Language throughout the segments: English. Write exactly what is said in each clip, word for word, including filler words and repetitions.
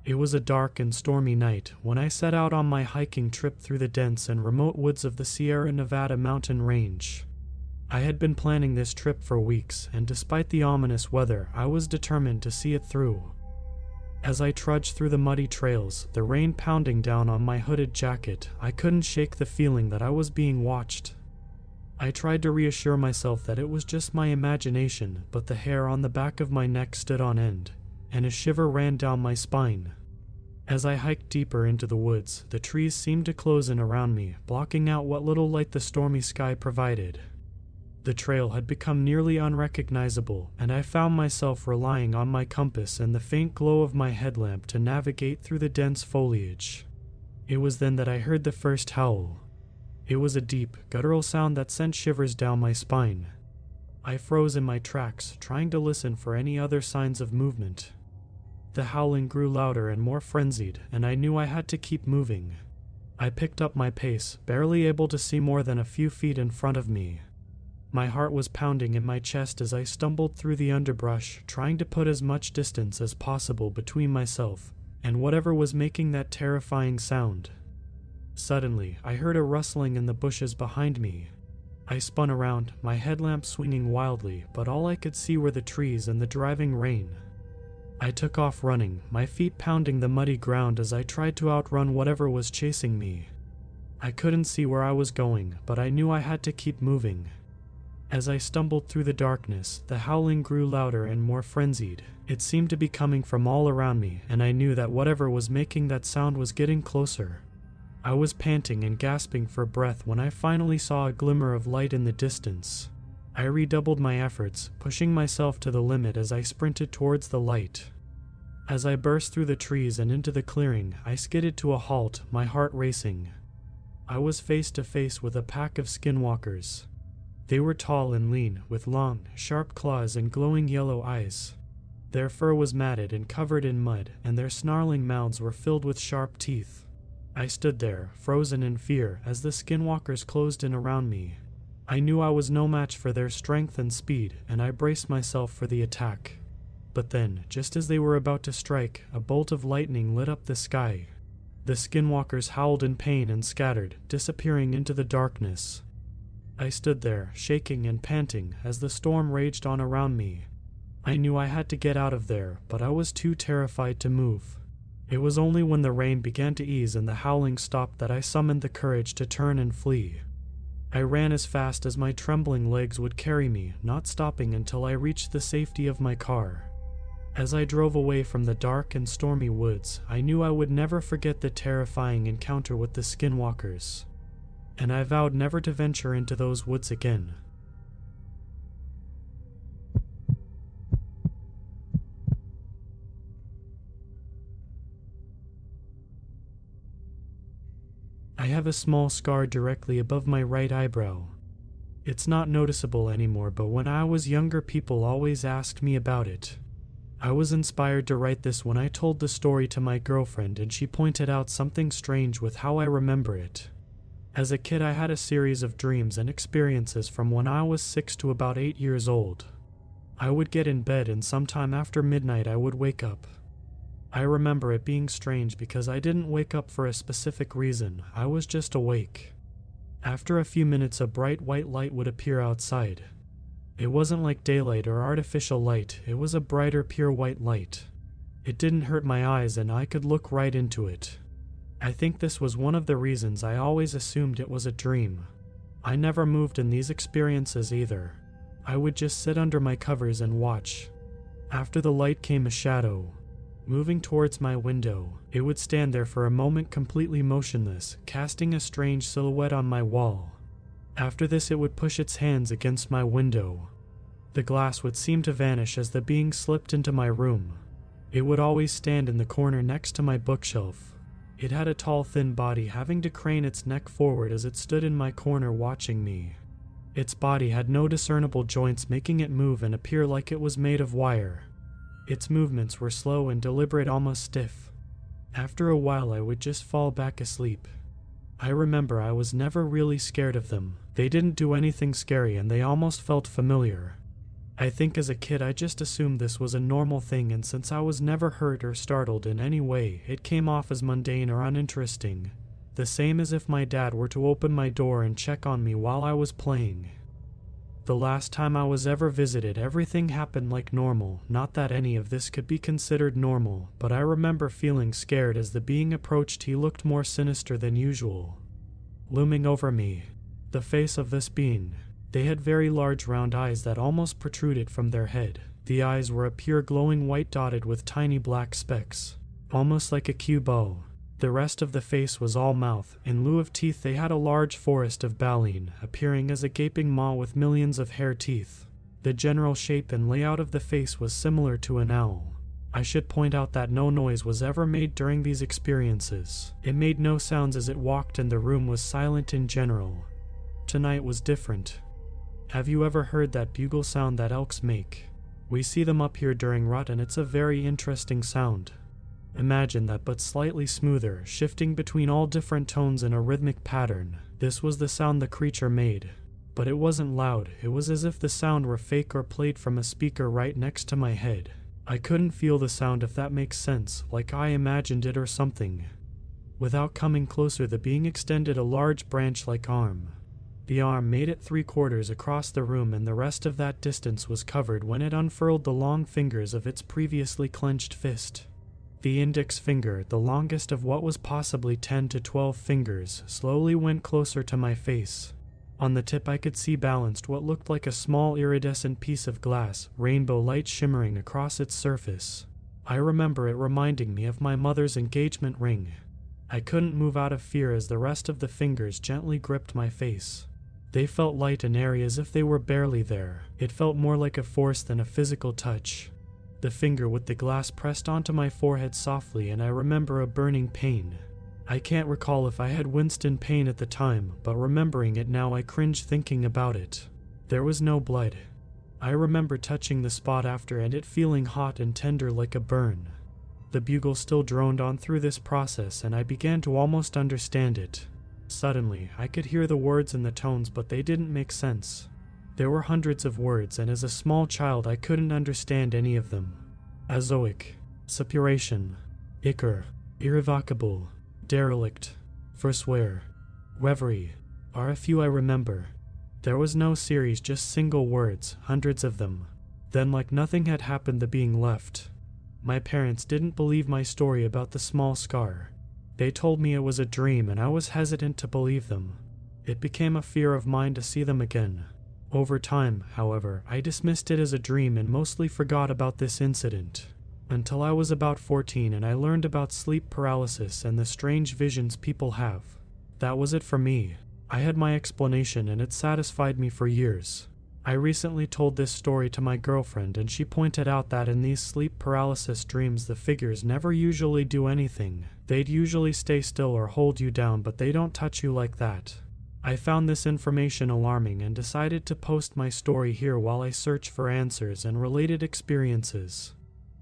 It was a dark and stormy night when I set out on my hiking trip through the dense and remote woods of the Sierra Nevada mountain range. I had been planning this trip for weeks, and despite the ominous weather, I was determined to see it through. As I trudged through the muddy trails, the rain pounding down on my hooded jacket, I couldn't shake the feeling that I was being watched. I tried to reassure myself that it was just my imagination, but the hair on the back of my neck stood on end, and a shiver ran down my spine. As I hiked deeper into the woods, the trees seemed to close in around me, blocking out what little light the stormy sky provided. The trail had become nearly unrecognizable, and I found myself relying on my compass and the faint glow of my headlamp to navigate through the dense foliage. It was then that I heard the first howl. It was a deep, guttural sound that sent shivers down my spine. I froze in my tracks, trying to listen for any other signs of movement. The howling grew louder and more frenzied, and I knew I had to keep moving. I picked up my pace, barely able to see more than a few feet in front of me. My heart was pounding in my chest as I stumbled through the underbrush, trying to put as much distance as possible between myself and whatever was making that terrifying sound. Suddenly, I heard a rustling in the bushes behind me. I spun around, my headlamp swinging wildly, but all I could see were the trees and the driving rain. I took off running, my feet pounding the muddy ground as I tried to outrun whatever was chasing me. I couldn't see where I was going, but I knew I had to keep moving. As I stumbled through the darkness, the howling grew louder and more frenzied. It seemed to be coming from all around me, and I knew that whatever was making that sound was getting closer. I was panting and gasping for breath when I finally saw a glimmer of light in the distance. I redoubled my efforts, pushing myself to the limit as I sprinted towards the light. As I burst through the trees and into the clearing, I skidded to a halt, my heart racing. I was face to face with a pack of skinwalkers. They were tall and lean, with long, sharp claws and glowing yellow eyes. Their fur was matted and covered in mud, and their snarling mouths were filled with sharp teeth. I stood there, frozen in fear, as the skinwalkers closed in around me. I knew I was no match for their strength and speed, and I braced myself for the attack. But then, just as they were about to strike, a bolt of lightning lit up the sky. The skinwalkers howled in pain and scattered, disappearing into the darkness. I stood there, shaking and panting, as the storm raged on around me. I knew I had to get out of there, but I was too terrified to move. It was only when the rain began to ease and the howling stopped that I summoned the courage to turn and flee. I ran as fast as my trembling legs would carry me, not stopping until I reached the safety of my car. As I drove away from the dark and stormy woods, I knew I would never forget the terrifying encounter with the skinwalkers. And I vowed never to venture into those woods again. I have a small scar directly above my right eyebrow. It's not noticeable anymore, but when I was younger, people always asked me about it. I was inspired to write this when I told the story to my girlfriend, and she pointed out something strange with how I remember it. As a kid, I had a series of dreams and experiences from when I was six to about eight years old. I would get in bed, and sometime after midnight I would wake up. I remember it being strange because I didn't wake up for a specific reason, I was just awake. After a few minutes, a bright white light would appear outside. It wasn't like daylight or artificial light, it was a brighter, pure white light. It didn't hurt my eyes, and I could look right into it. I think this was one of the reasons I always assumed it was a dream. I never moved in these experiences either. I would just sit under my covers and watch. After the light came a shadow. Moving towards my window, it would stand there for a moment completely motionless, casting a strange silhouette on my wall. After this, it would push its hands against my window. The glass would seem to vanish as the being slipped into my room. It would always stand in the corner next to my bookshelf. It had a tall, thin body, having to crane its neck forward as it stood in my corner watching me. Its body had no discernible joints, making it move and appear like it was made of wire. Its movements were slow and deliberate, almost stiff. After a while, I would just fall back asleep. I remember I was never really scared of them. They didn't do anything scary, and they almost felt familiar. I think as a kid I just assumed this was a normal thing, and since I was never hurt or startled in any way, it came off as mundane or uninteresting. The same as if my dad were to open my door and check on me while I was playing. The last time I was ever visited, everything happened like normal. Not that any of this could be considered normal, but I remember feeling scared as the being approached. He looked more sinister than usual. Looming over me, the face of this being. They had very large round eyes that almost protruded from their head. The eyes were a pure glowing white dotted with tiny black specks, almost like a cue ball. The rest of the face was all mouth. In lieu of teeth they had a large forest of baleen, appearing as a gaping maw with millions of hair teeth. The general shape and layout of the face was similar to an owl. I should point out that no noise was ever made during these experiences. It made no sounds as it walked, and the room was silent in general. Tonight was different. Have you ever heard that bugle sound that elks make? We see them up here during rut, and it's a very interesting sound. Imagine that, but slightly smoother, shifting between all different tones in a rhythmic pattern. This was the sound the creature made. But it wasn't loud. It was as if the sound were fake or played from a speaker right next to my head. I couldn't feel the sound, if that makes sense, like I imagined it or something. Without coming closer, the being extended a large branch-like arm. The arm made it three quarters across the room, and the rest of that distance was covered when it unfurled the long fingers of its previously clenched fist. The index finger, the longest of what was possibly ten to twelve fingers, slowly went closer to my face. On the tip I could see balanced what looked like a small iridescent piece of glass, rainbow light shimmering across its surface. I remember it reminding me of my mother's engagement ring. I couldn't move out of fear as the rest of the fingers gently gripped my face. They felt light and airy, as if they were barely there. It felt more like a force than a physical touch. The finger with the glass pressed onto my forehead softly, and I remember a burning pain. I can't recall if I had winced in pain at the time, but remembering it now I cringe thinking about it. There was no blood. I remember touching the spot after and it feeling hot and tender like a burn. The bugle still droned on through this process, and I began to almost understand it. Suddenly, I could hear the words and the tones, but they didn't make sense. There were hundreds of words, and as a small child I couldn't understand any of them. Azoic, suppuration, ichor, irrevocable, derelict, forswear, reverie, are a few I remember. There was no series, just single words, hundreds of them. Then, like nothing had happened, the being left. My parents didn't believe my story about the small scar. They told me it was a dream, and I was hesitant to believe them. It became a fear of mine to see them again. Over time, however, I dismissed it as a dream and mostly forgot about this incident. Until I was about fourteen and I learned about sleep paralysis and the strange visions people have. That was it for me. I had my explanation and it satisfied me for years. I recently told this story to my girlfriend, and she pointed out that in these sleep paralysis dreams the figures never usually do anything. They'd usually stay still or hold you down, but they don't touch you like that. I found this information alarming and decided to post my story here while I search for answers and related experiences.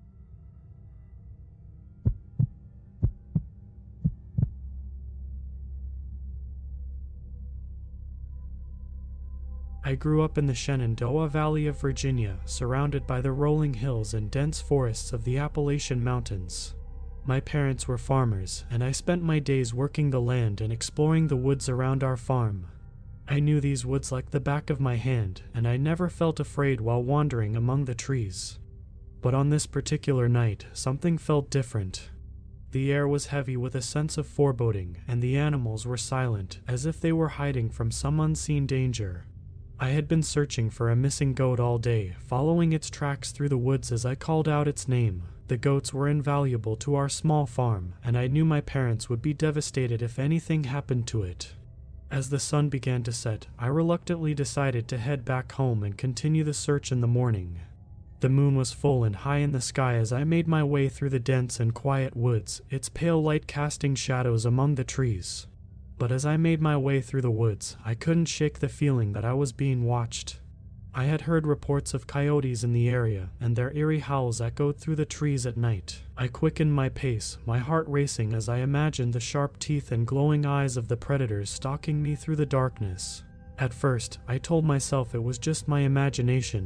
I grew up in the Shenandoah Valley of Virginia, surrounded by the rolling hills and dense forests of the Appalachian Mountains. My parents were farmers, and I spent my days working the land and exploring the woods around our farm. I knew these woods like the back of my hand, and I never felt afraid while wandering among the trees. But on this particular night, something felt different. The air was heavy with a sense of foreboding, and the animals were silent, as if they were hiding from some unseen danger. I had been searching for a missing goat all day, following its tracks through the woods as I called out its name. The goats were invaluable to our small farm, and I knew my parents would be devastated if anything happened to it. As the sun began to set, I reluctantly decided to head back home and continue the search in the morning. The moon was full and high in the sky as I made my way through the dense and quiet woods, its pale light casting shadows among the trees. But as I made my way through the woods, I couldn't shake the feeling that I was being watched. I had heard reports of coyotes in the area, and their eerie howls echoed through the trees at night. I quickened my pace, my heart racing as I imagined the sharp teeth and glowing eyes of the predators stalking me through the darkness. At first, I told myself it was just my imagination.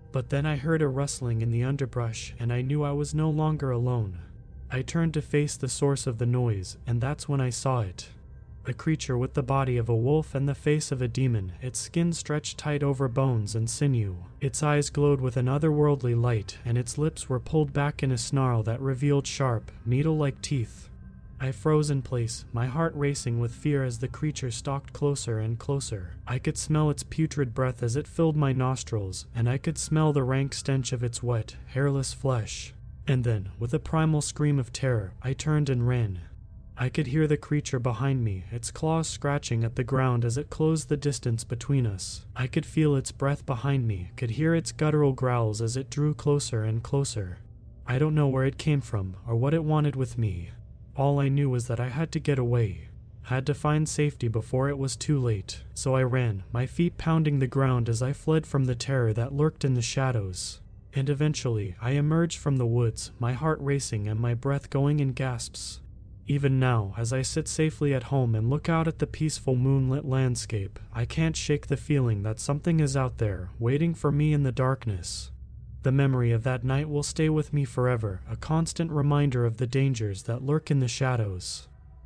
But then I heard a rustling in the underbrush and I knew I was no longer alone. I turned to face the source of the noise, and that's when I saw it. A creature with the body of a wolf and the face of a demon, its skin stretched tight over bones and sinew. Its eyes glowed with an otherworldly light, and its lips were pulled back in a snarl that revealed sharp, needle-like teeth. I froze in place, my heart racing with fear as the creature stalked closer and closer. I could smell its putrid breath as it filled my nostrils, and I could smell the rank stench of its wet, hairless flesh. And then, with a primal scream of terror, I turned and ran. I could hear the creature behind me, its claws scratching at the ground as it closed the distance between us. I could feel its breath behind me, could hear its guttural growls as it drew closer and closer. I don't know where it came from, or what it wanted with me. All I knew was that I had to get away. Had to find safety before it was too late. So I ran, my feet pounding the ground as I fled from the terror that lurked in the shadows. And eventually, I emerged from the woods, my heart racing and my breath going in gasps. Even now, as I sit safely at home and look out at the peaceful moonlit landscape, I can't shake the feeling that something is out there, waiting for me in the darkness. The memory of that night will stay with me forever, a constant reminder of the dangers that lurk in the shadows.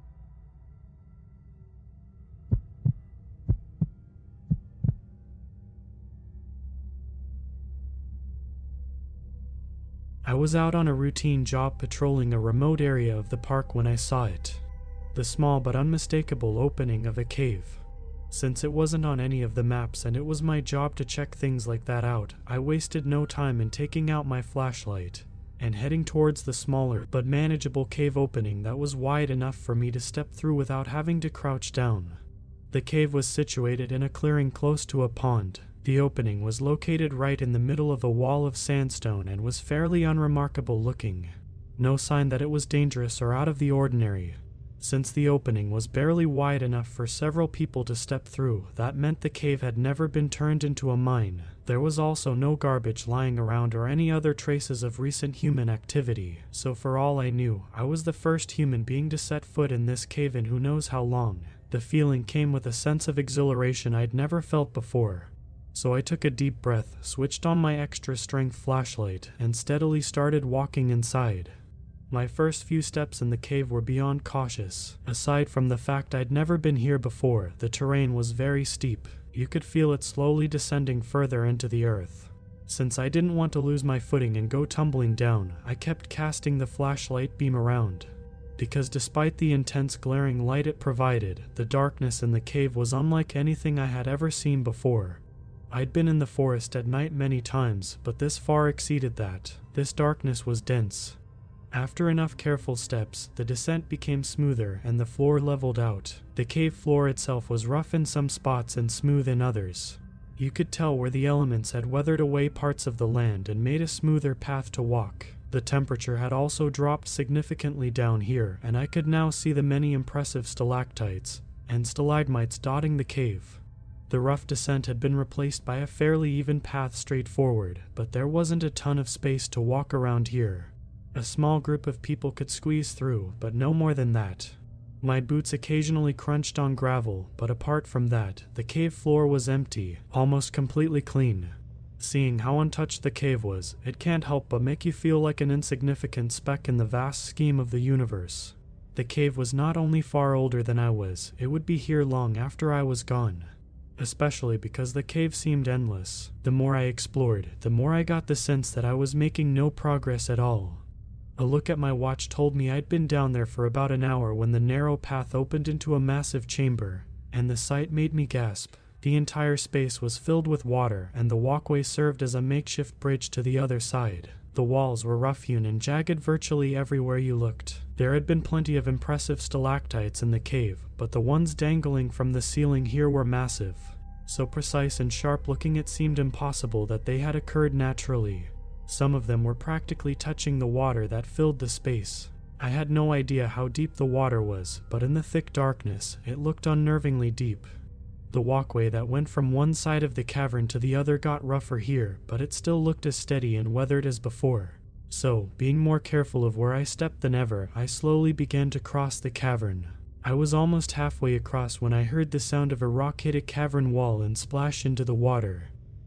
I was out on a routine job patrolling a remote area of the park when I saw it. The small but unmistakable opening of a cave. Since it wasn't on any of the maps and it was my job to check things like that out, I wasted no time in taking out my flashlight and heading towards the smaller but manageable cave opening that was wide enough for me to step through without having to crouch down. The cave was situated in a clearing close to a pond. The opening was located right in the middle of a wall of sandstone and was fairly unremarkable looking. No sign that it was dangerous or out of the ordinary. Since the opening was barely wide enough for several people to step through, that meant the cave had never been turned into a mine. There was also no garbage lying around or any other traces of recent human activity, so for all I knew, I was the first human being to set foot in this cave in who knows how long. The feeling came with a sense of exhilaration I'd never felt before. So I took a deep breath, switched on my extra-strength flashlight, and steadily started walking inside. My first few steps in the cave were beyond cautious. Aside from the fact I'd never been here before, the terrain was very steep. You could feel it slowly descending further into the earth. Since I didn't want to lose my footing and go tumbling down, I kept casting the flashlight beam around. Because despite the intense glaring light it provided, the darkness in the cave was unlike anything I had ever seen before. I'd been in the forest at night many times, but this far exceeded that. This darkness was dense. After enough careful steps, the descent became smoother and the floor leveled out. The cave floor itself was rough in some spots and smooth in others. You could tell where the elements had weathered away parts of the land and made a smoother path to walk. The temperature had also dropped significantly down here, and I could now see the many impressive stalactites and stalagmites dotting the cave. The rough descent had been replaced by a fairly even path straight forward, but there wasn't a ton of space to walk around here. A small group of people could squeeze through, but no more than that. My boots occasionally crunched on gravel, but apart from that, the cave floor was empty, almost completely clean. Seeing how untouched the cave was, it can't help but make you feel like an insignificant speck in the vast scheme of the universe. The cave was not only far older than I was, it would be here long after I was gone. Especially because the cave seemed endless. The more I explored, the more I got the sense that I was making no progress at all. A look at my watch told me I'd been down there for about an hour when the narrow path opened into a massive chamber, and the sight made me gasp. The entire space was filled with water, and the walkway served as a makeshift bridge to the other side. The walls were rough-hewn and jagged virtually everywhere you looked. There had been plenty of impressive stalactites in the cave, but the ones dangling from the ceiling here were massive. So precise and sharp-looking it seemed impossible that they had occurred naturally. Some of them were practically touching the water that filled the space. I had no idea how deep the water was, but in the thick darkness, it looked unnervingly deep. The walkway that went from one side of the cavern to the other got rougher here, but it still looked as steady and weathered as before. So, being more careful of where I stepped than ever, I slowly began to cross the cavern. I was almost halfway across when I heard the sound of a rock hit a cavern wall and splash into the water.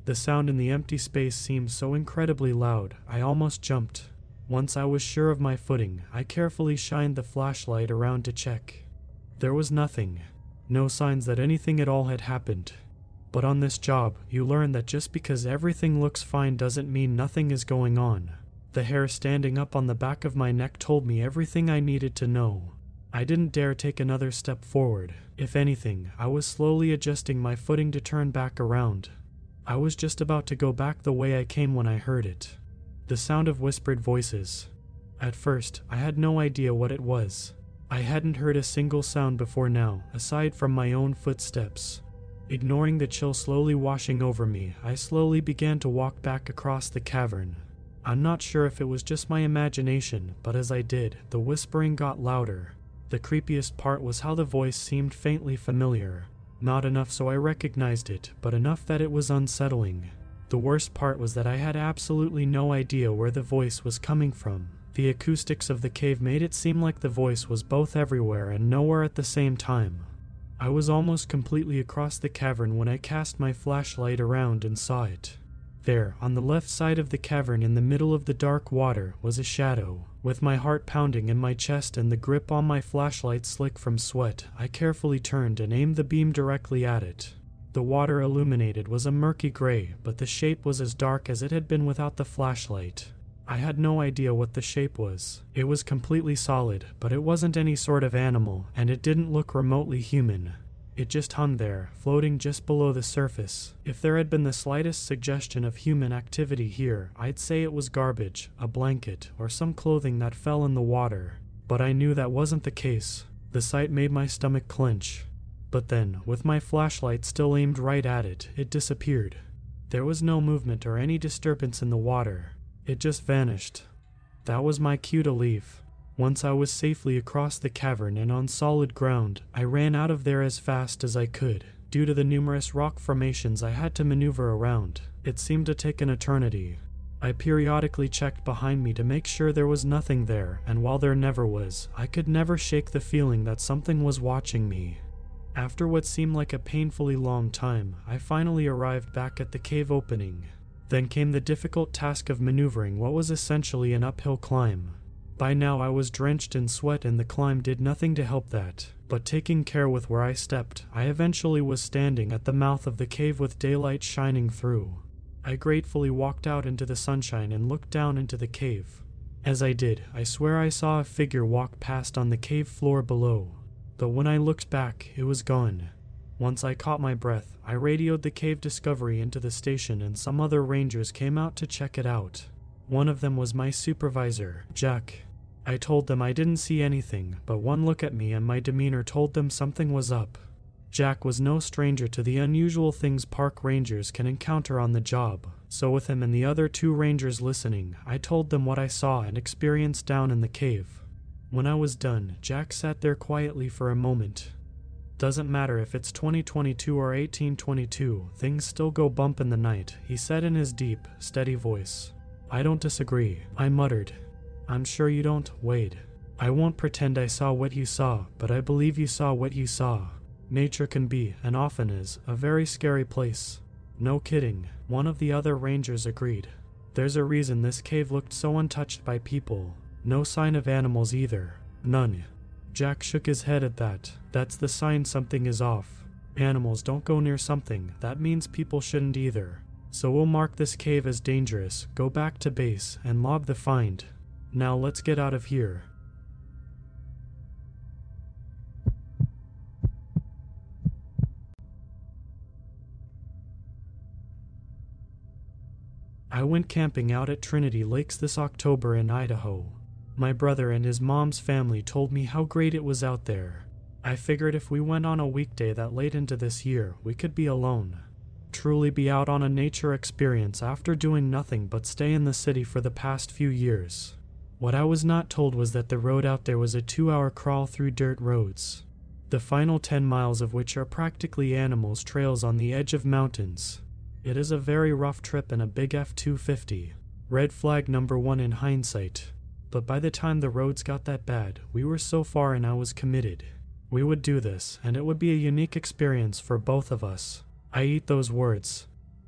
The sound in the empty space seemed so incredibly loud, I almost jumped. Once I was sure of my footing, I carefully shined the flashlight around to check. There was nothing. No signs that anything at all had happened. But on this job, you learn that just because everything looks fine doesn't mean nothing is going on. The hair standing up on the back of my neck told me everything I needed to know. I didn't dare take another step forward. If anything, I was slowly adjusting my footing to turn back around. I was just about to go back the way I came when I heard it. The sound of whispered voices. At first, I had no idea what it was. I hadn't heard a single sound before now, aside from my own footsteps. Ignoring the chill slowly washing over me, I slowly began to walk back across the cavern. I'm not sure if it was just my imagination, but as I did, the whispering got louder. The creepiest part was how the voice seemed faintly familiar. Not enough so I recognized it, but enough that it was unsettling. The worst part was that I had absolutely no idea where the voice was coming from. The acoustics of the cave made it seem like the voice was both everywhere and nowhere at the same time. I was almost completely across the cavern when I cast my flashlight around and saw it. There, on the left side of the cavern in the middle of the dark water, was a shadow. With my heart pounding in my chest and the grip on my flashlight slick from sweat, I carefully turned and aimed the beam directly at it. The water illuminated was a murky gray, but the shape was as dark as it had been without the flashlight. I had no idea what the shape was. It was completely solid, but it wasn't any sort of animal, and it didn't look remotely human. It just hung there, floating just below the surface. If there had been the slightest suggestion of human activity here, I'd say it was garbage, a blanket, or some clothing that fell in the water. But I knew that wasn't the case. The sight made my stomach clench. But then, with my flashlight still aimed right at it, it disappeared. There was no movement or any disturbance in the water. It just vanished. That was my cue to leave. Once I was safely across the cavern and on solid ground, I ran out of there as fast as I could. Due to the numerous rock formations I had to maneuver around, it seemed to take an eternity. I periodically checked behind me to make sure there was nothing there, and while there never was, I could never shake the feeling that something was watching me. After what seemed like a painfully long time, I finally arrived back at the cave opening. Then came the difficult task of maneuvering what was essentially an uphill climb. By now I was drenched in sweat and the climb did nothing to help that, but taking care with where I stepped, I eventually was standing at the mouth of the cave with daylight shining through. I gratefully walked out into the sunshine and looked down into the cave. As I did, I swear I saw a figure walk past on the cave floor below, but when I looked back, it was gone. Once I caught my breath, I radioed the cave discovery into the station and some other rangers came out to check it out. One of them was my supervisor, Jack. I told them I didn't see anything, but one look at me and my demeanor told them something was up. Jack was no stranger to the unusual things park rangers can encounter on the job, so with him and the other two rangers listening, I told them what I saw and experienced down in the cave. When I was done, Jack sat there quietly for a moment. Doesn't matter if it's twenty twenty-two or eighteen twenty-two, things still go bump in the night, he said in his deep, steady voice. I don't disagree, I muttered. I'm sure you don't, Wade. I won't pretend I saw what you saw, but I believe you saw what you saw. Nature can be, and often is, a very scary place. No kidding, one of the other rangers agreed. There's a reason this cave looked so untouched by people. No sign of animals either. None. Jack shook his head at that. That's the sign something is off. Animals don't go near something, that means people shouldn't either. So we'll mark this cave as dangerous, go back to base, and log the find. Now let's get out of here. I went camping out at Trinity Lakes this October in Idaho. My brother and his mom's family told me how great it was out there. I figured if we went on a weekday that late into this year, we could be alone. Truly be out on a nature experience after doing nothing but stay in the city for the past few years. What I was not told was that the road out there was a two-hour crawl through dirt roads, the final ten miles of which are practically animals' trails on the edge of mountains. It is a very rough trip in a big F two fifty, red flag number one in hindsight. But by the time the roads got that bad, we were so far and I was committed. We would do this, and it would be a unique experience for both of us. I eat those words.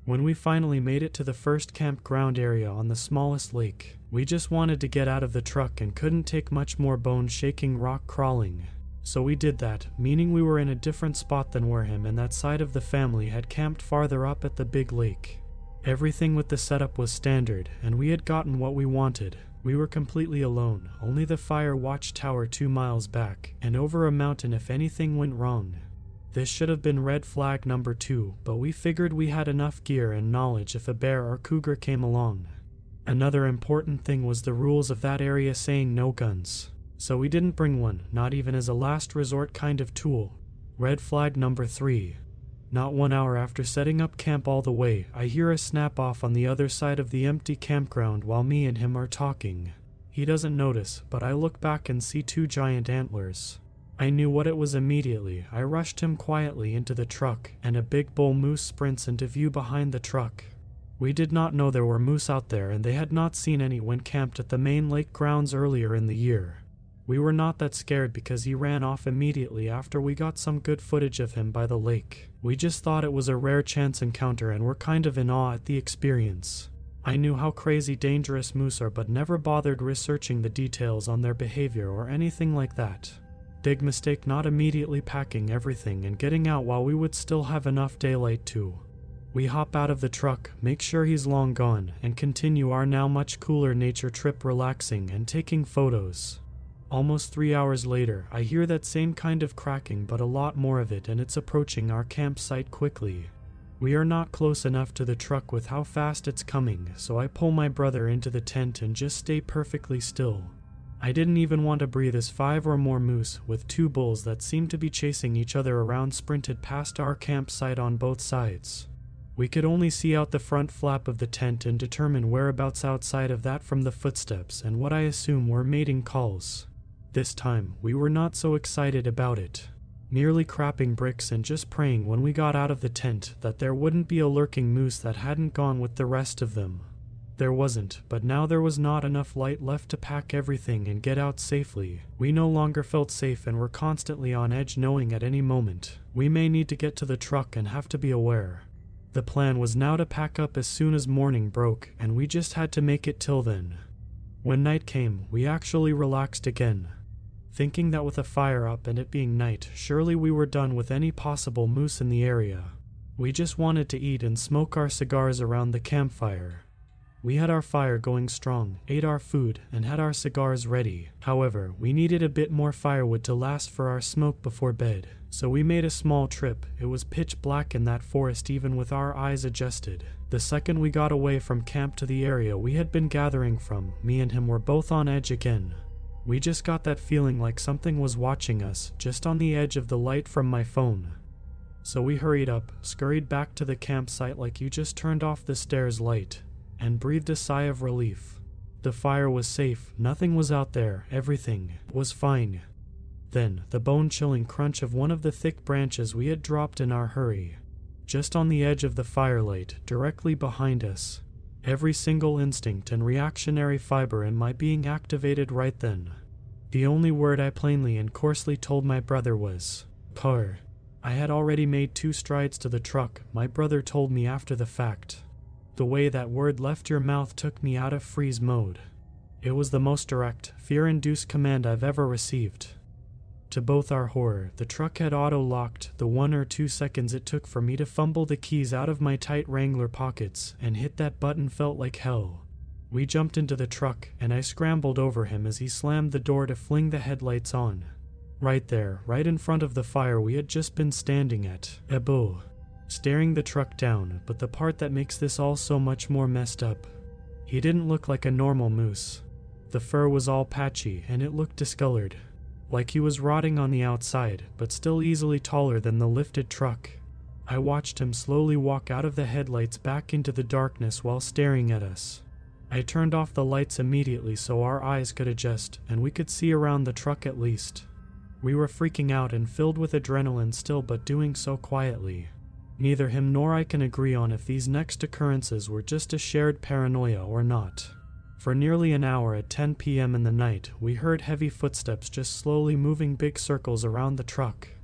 When we finally made it to the first campground area on the smallest lake, we just wanted to get out of the truck and couldn't take much more bone-shaking rock crawling. So we did that, meaning we were in a different spot than where him and that side of the family had camped farther up at the big lake. Everything with the setup was standard, and we had gotten what we wanted. We were completely alone, only the fire watchtower two miles back, and over a mountain if anything went wrong. This should have been red flag number two, but we figured we had enough gear and knowledge if a bear or cougar came along. Another important thing was the rules of that area saying no guns. So we didn't bring one, not even as a last resort kind of tool. Red flag number three. Not one hour after setting up camp all the way, I hear a snap off on the other side of the empty campground while me and him are talking. He doesn't notice, but I look back and see two giant antlers. I knew what it was immediately. I rushed him quietly into the truck, and a big bull moose sprints into view behind the truck. We did not know there were moose out there, and they had not seen any when camped at the main lake grounds earlier in the year. We were not that scared because he ran off immediately after we got some good footage of him by the lake. We just thought it was a rare chance encounter and were kind of in awe at the experience. I knew how crazy dangerous moose are but never bothered researching the details on their behavior or anything like that. Big mistake not immediately packing everything and getting out while we would still have enough daylight too. We hop out of the truck, make sure he's long gone, and continue our now much cooler nature trip relaxing and taking photos. Almost three hours later, I hear that same kind of cracking but a lot more of it, and it's approaching our campsite quickly. We are not close enough to the truck with how fast it's coming, so I pull my brother into the tent and just stay perfectly still. I didn't even want to breathe as five or more moose, with two bulls that seemed to be chasing each other around, sprinted past our campsite on both sides. We could only see out the front flap of the tent and determine whereabouts outside of that from the footsteps and what I assume were mating calls. This time, we were not so excited about it. Merely crapping bricks and just praying when we got out of the tent that there wouldn't be a lurking moose that hadn't gone with the rest of them. There wasn't, but now there was not enough light left to pack everything and get out safely. We no longer felt safe and were constantly on edge, knowing at any moment we may need to get to the truck and have to be aware. The plan was now to pack up as soon as morning broke, and we just had to make it till then. When night came, we actually relaxed again, thinking that with a fire up and it being night, surely we were done with any possible moose in the area. We just wanted to eat and smoke our cigars around the campfire. We had our fire going strong, ate our food, and had our cigars ready. However, we needed a bit more firewood to last for our smoke before bed, so we made a small trip. It was pitch black in that forest even with our eyes adjusted. The second we got away from camp to the area we had been gathering from, me and him were both on edge again. We just got that feeling like something was watching us, just on the edge of the light from my phone. So we hurried up, scurried back to the campsite like you just turned off the stairs light, and breathed a sigh of relief. The fire was safe, nothing was out there, everything was fine. Then, the bone-chilling crunch of one of the thick branches we had dropped in our hurry. Just on the edge of the firelight, directly behind us. Every single instinct and reactionary fiber in my being activated right then. The only word I plainly and coarsely told my brother was, "Car." I had already made two strides to the truck, my brother told me after the fact. The way that word left your mouth took me out of freeze mode. It was the most direct, fear-induced command I've ever received. To both our horror, the truck had auto-locked the one or two seconds it took for me to fumble the keys out of my tight Wrangler pockets, and hit that button felt like hell. We jumped into the truck, and I scrambled over him as he slammed the door to fling the headlights on. Right there, right in front of the fire we had just been standing at, a bull, staring the truck down, but the part that makes this all so much more messed up. He didn't look like a normal moose. The fur was all patchy, and it looked discolored, like he was rotting on the outside, but still easily taller than the lifted truck. I watched him slowly walk out of the headlights back into the darkness while staring at us. I turned off the lights immediately so our eyes could adjust, and we could see around the truck at least. We were freaking out and filled with adrenaline still, but doing so quietly. Neither him nor I can agree on if these next occurrences were just a shared paranoia or not. For nearly an hour at ten p m in the night, we heard heavy footsteps just slowly moving big circles around the truck.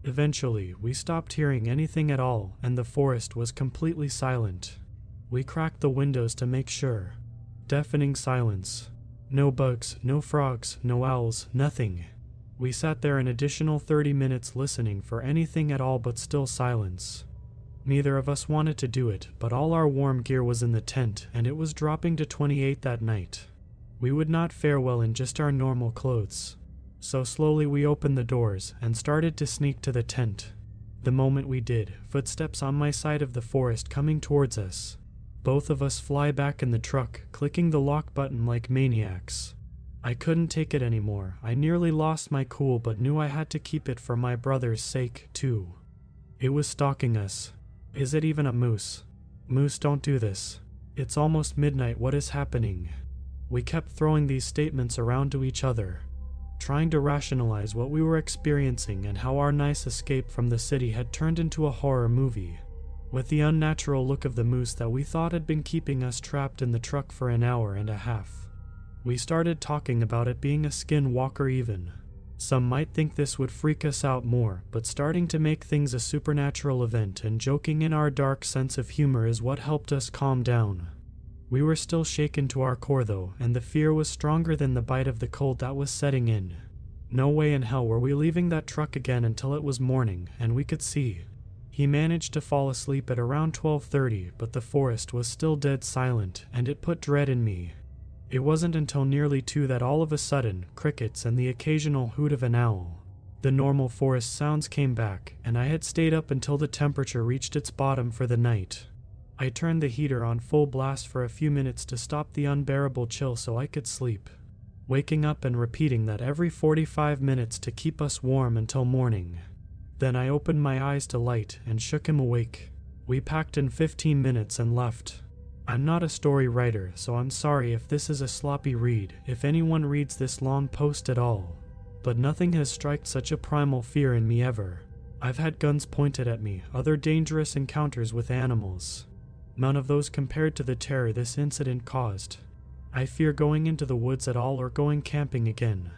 Eventually, we stopped hearing anything at all, and the forest was completely silent. We cracked the windows to make sure. Deafening silence. No bugs, no frogs, no owls, nothing. We sat there an additional thirty minutes listening for anything at all, but still silence. Neither of us wanted to do it, but all our warm gear was in the tent, and it was dropping to twenty-eight that night. We would not fare well in just our normal clothes. So slowly we opened the doors and started to sneak to the tent. The moment we did, footsteps on my side of the forest coming towards us. Both of us fly back in the truck, clicking the lock button like maniacs. I couldn't take it anymore. I nearly lost my cool, but knew I had to keep it for my brother's sake, too. It was stalking us. Is it even a moose? Moose, don't do this. It's almost midnight, what is happening? We kept throwing these statements around to each other, trying to rationalize what we were experiencing and how our nice escape from the city had turned into a horror movie. With the unnatural look of the moose that we thought had been keeping us trapped in the truck for an hour and a half. We started talking about it being a skinwalker even. Some might think this would freak us out more, but starting to make things a supernatural event and joking in our dark sense of humor is what helped us calm down. We were still shaken to our core though, and the fear was stronger than the bite of the cold that was setting in. No way in hell were we leaving that truck again until it was morning, and we could see. He managed to fall asleep at around twelve thirty, but the forest was still dead silent, and it put dread in me. It wasn't until nearly two that all of a sudden, crickets and the occasional hoot of an owl. The normal forest sounds came back, and I had stayed up until the temperature reached its bottom for the night. I turned the heater on full blast for a few minutes to stop the unbearable chill so I could sleep, waking up and repeating that every forty-five minutes to keep us warm until morning. Then I opened my eyes to light and shook him awake. We packed in fifteen minutes and left. I'm not a story writer, so I'm sorry if this is a sloppy read, if anyone reads this long post at all. But nothing has struck such a primal fear in me ever. I've had guns pointed at me, other dangerous encounters with animals. None of those compared to the terror this incident caused. I fear going into the woods at all or going camping again.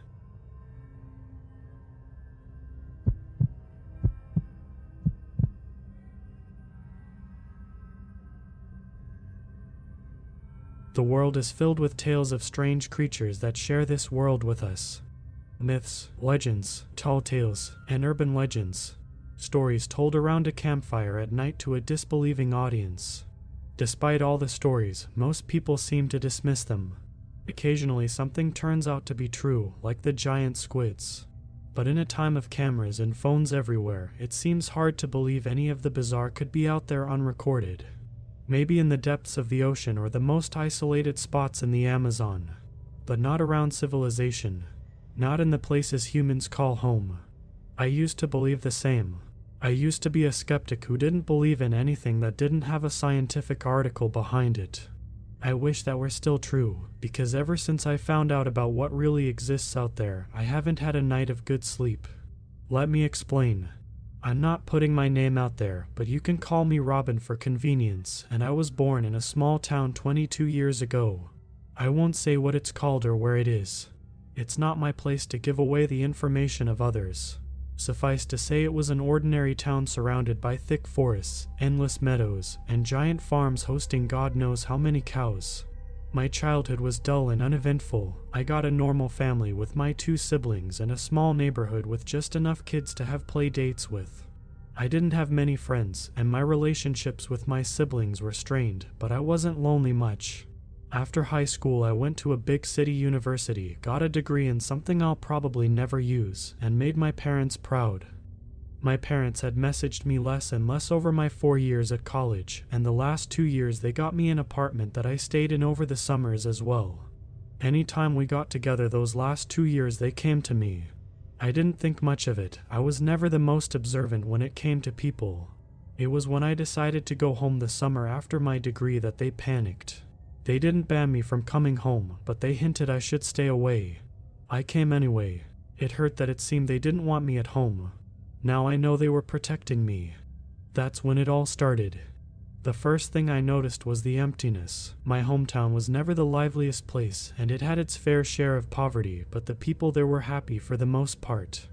The world is filled with tales of strange creatures that share this world with us. Myths, legends, tall tales, and urban legends. Stories told around a campfire at night to a disbelieving audience. Despite all the stories, most people seem to dismiss them. Occasionally something turns out to be true, like the giant squids. But in a time of cameras and phones everywhere, it seems hard to believe any of the bizarre could be out there unrecorded. Maybe in the depths of the ocean or the most isolated spots in the Amazon. But not around civilization. Not in the places humans call home. I used to believe the same. I used to be a skeptic who didn't believe in anything that didn't have a scientific article behind it. I wish that were still true, because ever since I found out about what really exists out there, I haven't had a night of good sleep. Let me explain. I'm not putting my name out there, but you can call me Robin for convenience, and I was born in a small town twenty-two years ago. I won't say what it's called or where it is. It's not my place to give away the information of others. Suffice to say it was an ordinary town surrounded by thick forests, endless meadows, and giant farms hosting God knows how many cows. My childhood was dull and uneventful. I got a normal family with my two siblings and a small neighborhood with just enough kids to have play dates with. I didn't have many friends, and my relationships with my siblings were strained, but I wasn't lonely much. After high school, I went to a big city university, got a degree in something I'll probably never use, and made my parents proud. My parents had messaged me less and less over my four years at college, and the last two years they got me an apartment that I stayed in over the summers as well. Anytime we got together those last two years they came to me. I didn't think much of it. I was never the most observant when it came to people. It was when I decided to go home the summer after my degree that they panicked. They didn't ban me from coming home, but they hinted I should stay away. I came anyway. It hurt that it seemed they didn't want me at home. Now I know they were protecting me. That's when it all started. The first thing I noticed was the emptiness. My hometown was never the liveliest place, and it had its fair share of poverty, but the people there were happy for the most part.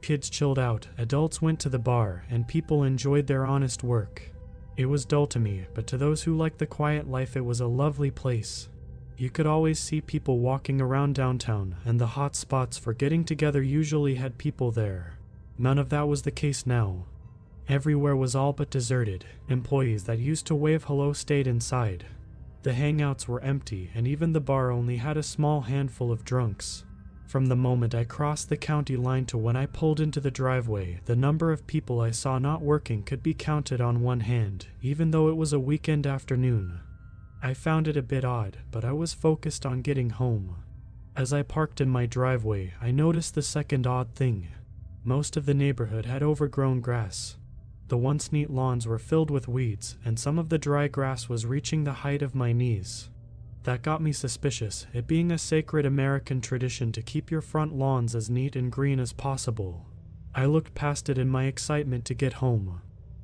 Kids chilled out, adults went to the bar, and people enjoyed their honest work. It was dull to me, but to those who liked the quiet life it was a lovely place. You could always see people walking around downtown, and the hot spots for getting together usually had people there. None of that was the case now. Everywhere was all but deserted. Employees that used to wave hello stayed inside. The hangouts were empty, and even the bar only had a small handful of drunks. From the moment I crossed the county line to when I pulled into the driveway, the number of people I saw not working could be counted on one hand, even though it was a weekend afternoon. I found it a bit odd, but I was focused on getting home. As I parked in my driveway, I noticed the second odd thing. Most of the neighborhood had overgrown grass. The once neat lawns were filled with weeds, and some of the dry grass was reaching the height of my knees. That got me suspicious, it being a sacred American tradition to keep your front lawns as neat and green as possible. I looked past it in my excitement to get home.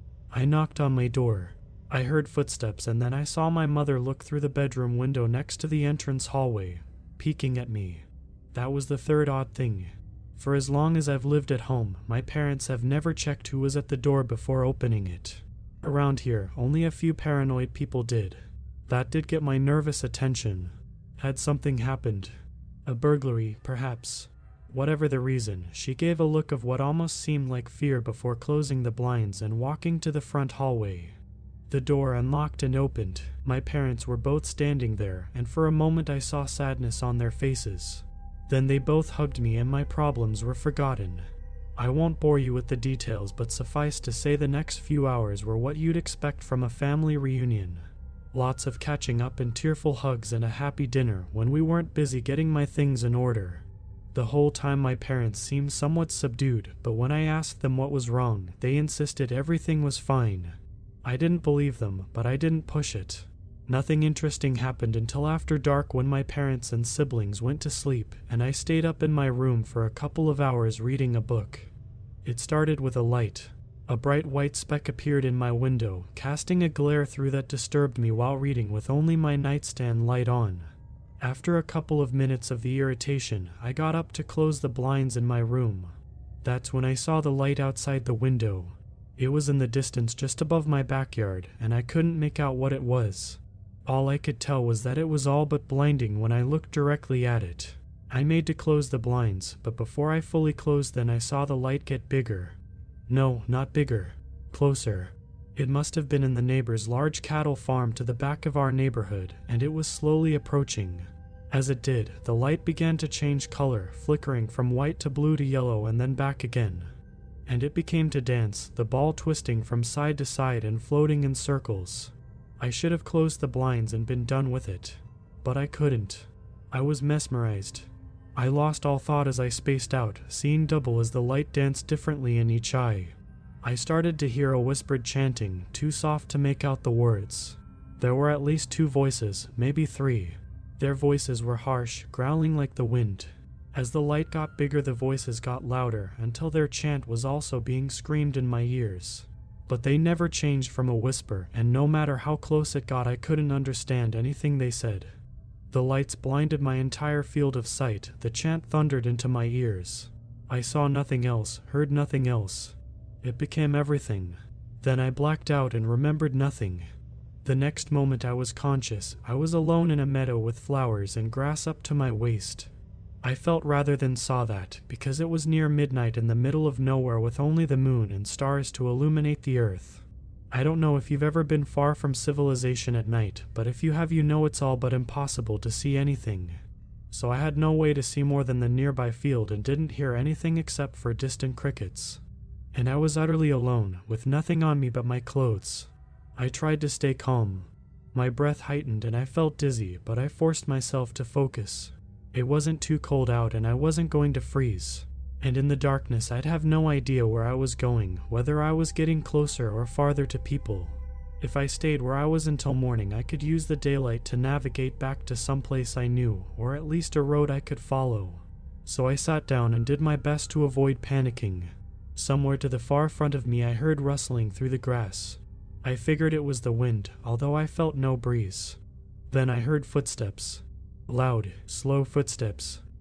I knocked on my door. I heard footsteps, and then I saw my mother look through the bedroom window next to the entrance hallway, peeking at me. That was the third odd thing. For as long as I've lived at home, my parents have never checked who was at the door before opening it. Around here, only a few paranoid people did. That did get my nervous attention. Had something happened? A burglary, perhaps. Whatever the reason, she gave a look of what almost seemed like fear before closing the blinds and walking to the front hallway. The door unlocked and opened. My parents were both standing there, and for a moment I saw sadness on their faces. Then they both hugged me and my problems were forgotten. I won't bore you with the details, but suffice to say the next few hours were what you'd expect from a family reunion. Lots of catching up and tearful hugs and a happy dinner when we weren't busy getting my things in order. The whole time my parents seemed somewhat subdued, but when I asked them what was wrong, they insisted everything was fine. I didn't believe them, but I didn't push it. Nothing interesting happened until after dark when my parents and siblings went to sleep, and I stayed up in my room for a couple of hours reading a book. It started with a light. A bright white speck appeared in my window, casting a glare through that disturbed me while reading with only my nightstand light on. After a couple of minutes of the irritation, I got up to close the blinds in my room. That's when I saw the light outside the window. It was in the distance just above my backyard, and I couldn't make out what it was. All I could tell was that it was all but blinding when I looked directly at it. I made to close the blinds, but before I fully closed them I saw the light get bigger. No, not bigger. Closer. It must have been in the neighbor's large cattle farm to the back of our neighborhood, and it was slowly approaching. As it did, the light began to change color, flickering from white to blue to yellow and then back again. And it began to dance, the ball twisting from side to side and floating in circles. I should have closed the blinds and been done with it. But I couldn't. I was mesmerized. I lost all thought as I spaced out, seeing double as the light danced differently in each eye. I started to hear a whispered chanting, too soft to make out the words. There were at least two voices, maybe three. Their voices were harsh, growling like the wind. As the light got bigger, the voices got louder, until their chant was also being screamed in my ears. But they never changed from a whisper, and no matter how close it got, I couldn't understand anything they said. The lights blinded my entire field of sight, the chant thundered into my ears. I saw nothing else, heard nothing else. It became everything. Then I blacked out and remembered nothing. The next moment I was conscious. I was alone in a meadow with flowers and grass up to my waist. I felt rather than saw that, because it was near midnight in the middle of nowhere with only the moon and stars to illuminate the earth. I don't know if you've ever been far from civilization at night, but if you have, you know it's all but impossible to see anything. So I had no way to see more than the nearby field and didn't hear anything except for distant crickets. And I was utterly alone, with nothing on me but my clothes. I tried to stay calm. My breath heightened and I felt dizzy, but I forced myself to focus. It wasn't too cold out and I wasn't going to freeze. And in the darkness I'd have no idea where I was going, whether I was getting closer or farther to people. If I stayed where I was until morning, I could use the daylight to navigate back to some place I knew, or at least a road I could follow. So I sat down and did my best to avoid panicking. Somewhere to the far front of me I heard rustling through the grass. I figured it was the wind, although I felt no breeze. Then I heard footsteps. Loud, slow footsteps.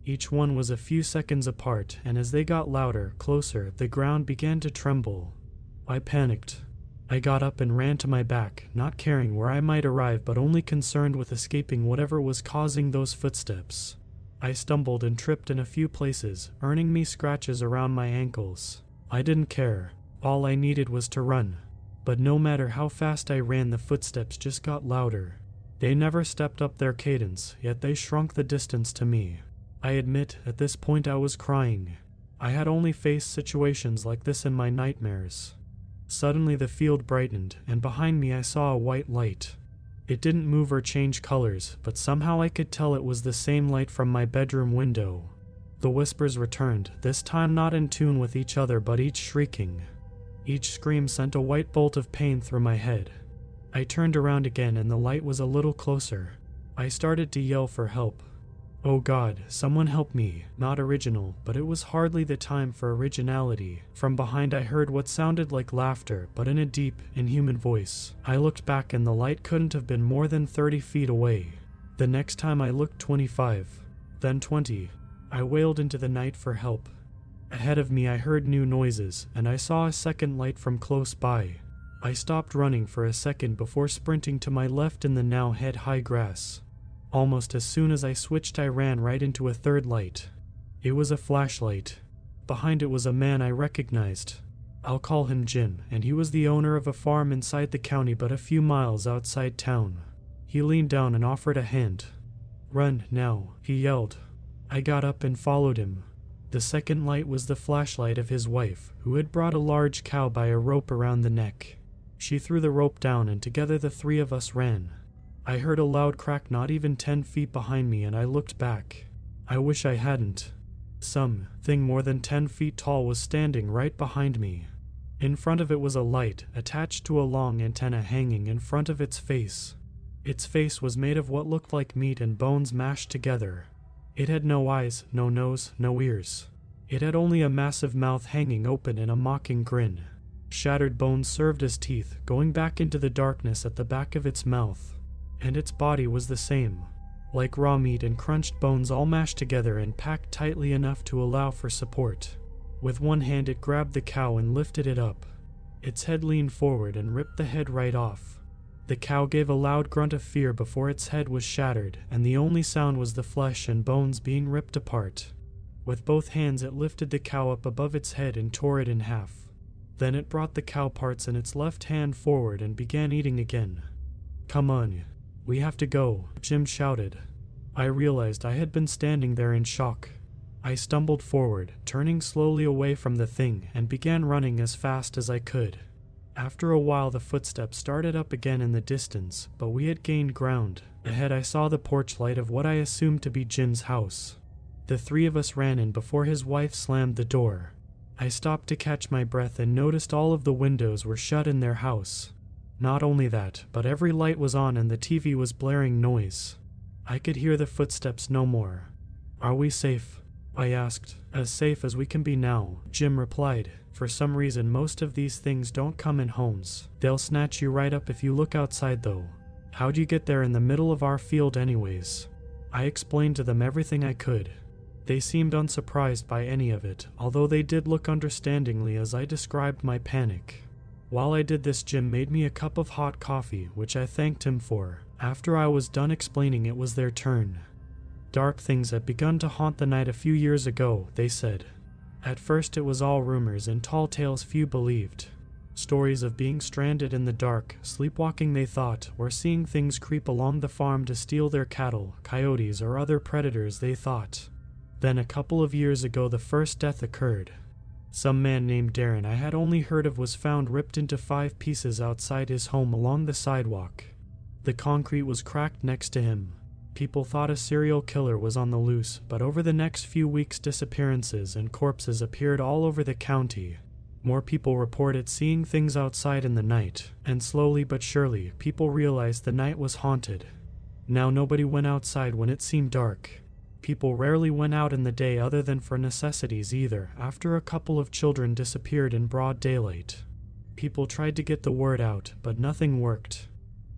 Each one was a few seconds apart, and as they got louder, closer, the ground began to tremble. I panicked. I got up and ran to my back, not caring where I might arrive but only concerned with escaping whatever was causing those footsteps. I stumbled and tripped in a few places, earning me scratches around my ankles. I didn't care. All I needed was to run. But no matter how fast I ran, the footsteps just got louder. They never stepped up their cadence, yet they shrunk the distance to me. I admit, at this point I was crying. I had only faced situations like this in my nightmares. Suddenly the field brightened, and behind me I saw a white light. It didn't move or change colors, but somehow I could tell it was the same light from my bedroom window. The whispers returned, this time not in tune with each other but each shrieking. Each scream sent a white bolt of pain through my head. I turned around again and the light was a little closer. I started to yell for help. Oh God, someone help me. Not original, but it was hardly the time for originality. From behind I heard what sounded like laughter, but in a deep, inhuman voice. I looked back and the light couldn't have been more than thirty feet away. The next time I looked twenty-five, then twenty. I wailed into the night for help. Ahead of me I heard new noises, and I saw a second light from close by. I stopped running for a second before sprinting to my left in the now head-high grass. Almost as soon as I switched I ran right into a third light. It was a flashlight. Behind it was a man I recognized. I'll call him Jim, and he was the owner of a farm inside the county but a few miles outside town. He leaned down and offered a hand. Run, now, he yelled. I got up and followed him. The second light was the flashlight of his wife, who had brought a large cow by a rope around the neck. She threw the rope down and together the three of us ran. I heard a loud crack not even ten feet behind me and I looked back. I wish I hadn't. Something more than ten feet tall was standing right behind me. In front of it was a light, attached to a long antenna hanging in front of its face. Its face was made of what looked like meat and bones mashed together. It had no eyes, no nose, no ears. It had only a massive mouth hanging open in a mocking grin. Shattered bones served as teeth, going back into the darkness at the back of its mouth. And its body was the same, like raw meat and crunched bones all mashed together and packed tightly enough to allow for support. With one hand it grabbed the cow and lifted it up. Its head leaned forward and ripped the head right off. The cow gave a loud grunt of fear before its head was shattered, and the only sound was the flesh and bones being ripped apart. With both hands it lifted the cow up above its head and tore it in half. Then it brought the cow parts in its left hand forward and began eating again. Come on. We have to go, Jim shouted. I realized I had been standing there in shock. I stumbled forward, turning slowly away from the thing, and began running as fast as I could. After a while the footsteps started up again in the distance, but we had gained ground. Ahead I saw the porch light of what I assumed to be Jim's house. The three of us ran in before his wife slammed the door. I stopped to catch my breath and noticed all of the windows were shut in their house. Not only that, but every light was on and the T V was blaring noise. I could hear the footsteps no more. Are we safe? I asked. As safe as we can be now, Jim replied. For some reason most of these things don't come in homes. They'll snatch you right up if you look outside though. How'd you get there in the middle of our field anyways? I explained to them everything I could. They seemed unsurprised by any of it, although they did look understandingly as I described my panic. While I did this, Jim made me a cup of hot coffee, which I thanked him for. After I was done explaining, it was their turn. Dark things had begun to haunt the night a few years ago, they said. At first it was all rumors and tall tales few believed. Stories of being stranded in the dark, sleepwalking they thought, or seeing things creep along the farm to steal their cattle, coyotes or other predators they thought. Then a couple of years ago the first death occurred. Some man named Darren I had only heard of was found ripped into five pieces outside his home along the sidewalk. The concrete was cracked next to him. People thought a serial killer was on the loose, but over the next few weeks disappearances and corpses appeared all over the county. More people reported seeing things outside in the night, and slowly but surely people realized the night was haunted. Now nobody went outside when it seemed dark. People rarely went out in the day other than for necessities either, after a couple of children disappeared in broad daylight. People tried to get the word out, but nothing worked.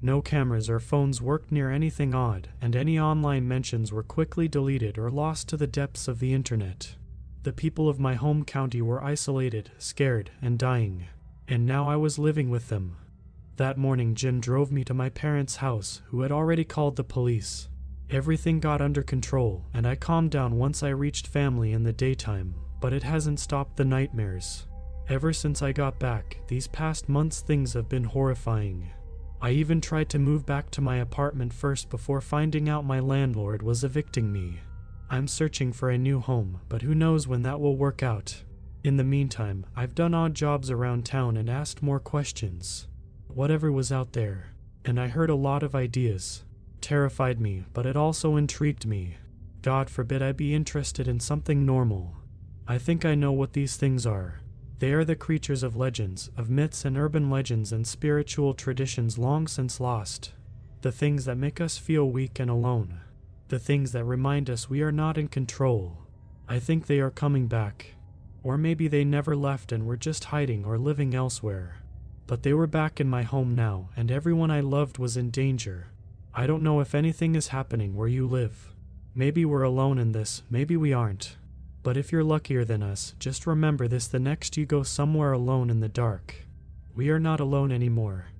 No cameras or phones worked near anything odd, and any online mentions were quickly deleted or lost to the depths of the internet. The people of my home county were isolated, scared, and dying, and now I was living with them. That morning, Jin drove me to my parents' house, who had already called the police. Everything got under control, and I calmed down once I reached family in the daytime, but it hasn't stopped the nightmares. Ever since I got back, these past months things have been horrifying. I even tried to move back to my apartment first before finding out my landlord was evicting me. I'm searching for a new home, but who knows when that will work out. In the meantime, I've done odd jobs around town and asked more questions. Whatever was out there, and I heard a lot of ideas. Terrified me, but it also intrigued me. God forbid I be interested in something normal. I think I know what these things are. They are the creatures of legends, of myths and urban legends and spiritual traditions long since lost. The things that make us feel weak and alone. The things that remind us we are not in control. I think they are coming back. Or maybe they never left and were just hiding or living elsewhere. But they were back in my home now, and everyone I loved was in danger. I don't know if anything is happening where you live. Maybe we're alone in this, maybe we aren't. But if you're luckier than us, just remember this the next you go somewhere alone in the dark. We are not alone anymore.